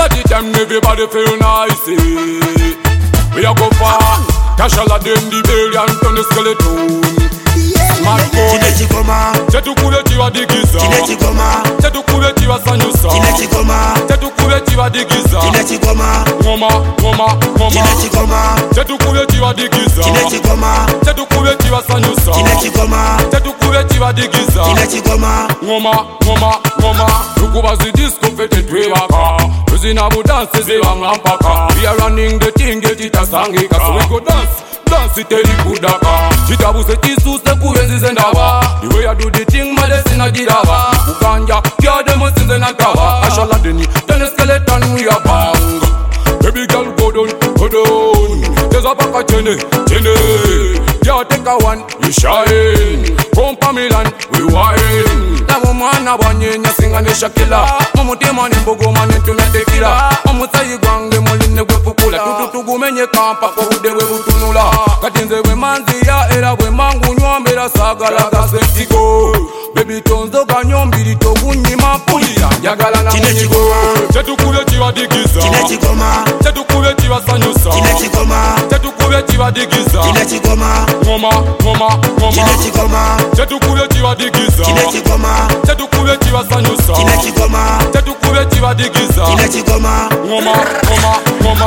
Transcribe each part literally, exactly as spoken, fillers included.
Party time everybody feel nice. We a go far. Kashala dem the belly and turn the skeleton. Smart boy. Kinechi koma. Chetu kule tiwa digiza. Kinechi koma. Chetu kule tiwa sanyusa. Kinechi koma. Chetu kule tiwa digiza. Kinechi koma. Ngoma, ngoma, ngoma. Kinechi koma. Chetu kule tiwa digiza. Kinechi koma. Chetu kule tiwa sanyusa. Kinechi koma. Chetu kule tiwa digiza. Kinechi koma. Ngoma, ngoma, ngoma. Tukubazi disco fete twebaka. Tuzina bu dance ziwa ngampaka. We are running the thing get it asangika. So we go dance. Dance it tell kudaka. Chitabu se tisu se kuwenzi zendawa. The way I do the thing madesi na jirawa. Ukanja kia demo sinze na tawa. Ashala deni tene skeleton we are bang. Baby girl go down, go down. There's a pack of chene, chene. Yeah, take a one, you shine. Come pa Milan, we wine. Na woman na wanye nya singa ne Shakila. Mamuti mani mbogo mani tuna tequila. Mamuta yigwange muline we pukula. Tutu tugu menye kampa kude we butunula. Katinze we manzi ya era we mangu nywa mera sagala gasetigo. Baby tonzo ganyo mbili togu nyima pulia. Yagala na Kinechi koma. Chetu kule tiwa digiza. Kinechi koma. Chetu kule tiwa sanyusa. Kinechi koma. Chetu kule tiwa digiza. Kinechi koma. Ngoma, ngoma, ngoma. Kinechi koma. Chetu kule tiwa digiza. Kinechi koma. Chetu kule tiwa sanyusa. Kinechi koma. Chetu kule tiwa digiza. Kinechi koma. Ngoma, ngoma, ngoma.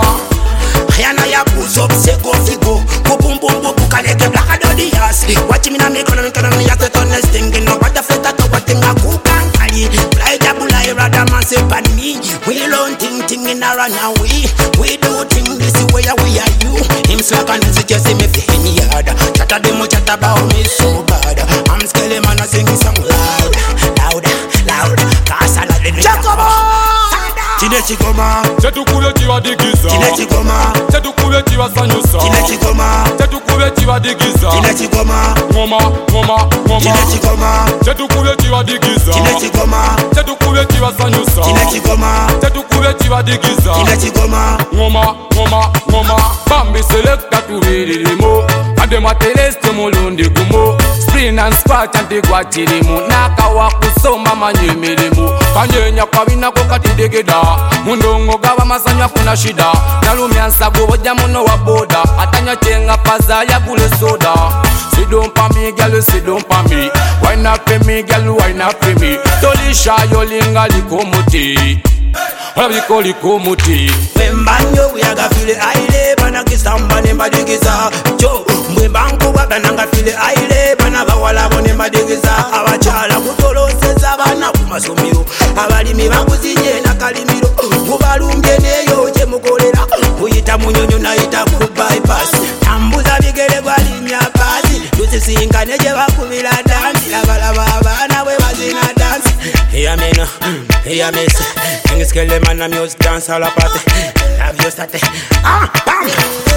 Yana ya buzo psego figo. Bum bum bum bukaleke black dodi yas. Watch me na me kono kono ya te tonne stinging no what the fleta to what thing a cook and carry. Fly the bulai rather man say pan me. We learn ting ting in a run away. We do ting this way we are you. Him swag and just see me fi any yard. Chatter them chat about me so bad. I'm skelly man a sing song loud, loud, loud. Cause I love the Jacobo. Kinechi koma. Chetu kule tiwa digiza. Kinechi koma. Chetu kule tiwa sanyusa. Kinechi koma. Chetu kule tiwa digiza. Kinechi koma. Ngoma, ngoma, ngoma. Kinechi koma. Chetu kule tiwa digiza. Kinechi koma. Chetu kule tiwa sanyusa. Kinechi koma. Chetu kule tiwa digiza. Kinechi koma. Ngoma, ngoma, ngoma. Bambi selecta tuvirimo. Adema teleste mulundi kumo. Spring and squat antigwa chirimu. Naka wakusoma manyemirimu. Kanyenya kabina kokati degeda. Mundongo gawa masanya kuna shida. Nalumia nsago boja muno wa boda. Atanya chenga paza ya kule soda. Sit down pa me, girl, sit down pa me. Why not pay me, girl, why not pay me? Tolisha yolinga likomuti. Wala biko likomuti. Wembanyo uyaga file aile. Bana kisamba ne madigiza. Jo, mwembanku wabda nanga file aile. Bana bawala bone madigiza. Abachala kutolo seza bana kumasumiro. Abalimi bakuzinye na kalimiro. Mubalumbye neyo je mukolera. Uyita munyonyo na ita ku bypass. Tambuza bigere gwalimya pasi. Tusisinga neje bakubira dance. Labalaba abana we bazina dance. Heya mena, heya mesa. Ngeskele mana music dance all apart. Have you started? Ah, bam.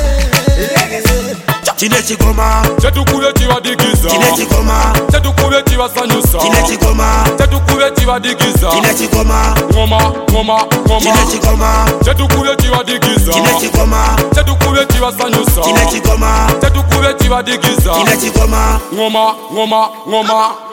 Kinechi koma. Chetu kule tiwa digiza. Kinechi koma. Chetu kule tiwa sanyusa. Kinechi koma. Chetu kule tiwa digiza. Kinechi koma. Ngoma, ngoma, ngoma. Kinechi koma. Chetu kule tiwa digiza. Kinechi koma. Chetu kule tiwa sanyusa. Kinechi koma. Chetu kule tiwa digiza. Kinechi koma. Ngoma, ngoma, ngoma.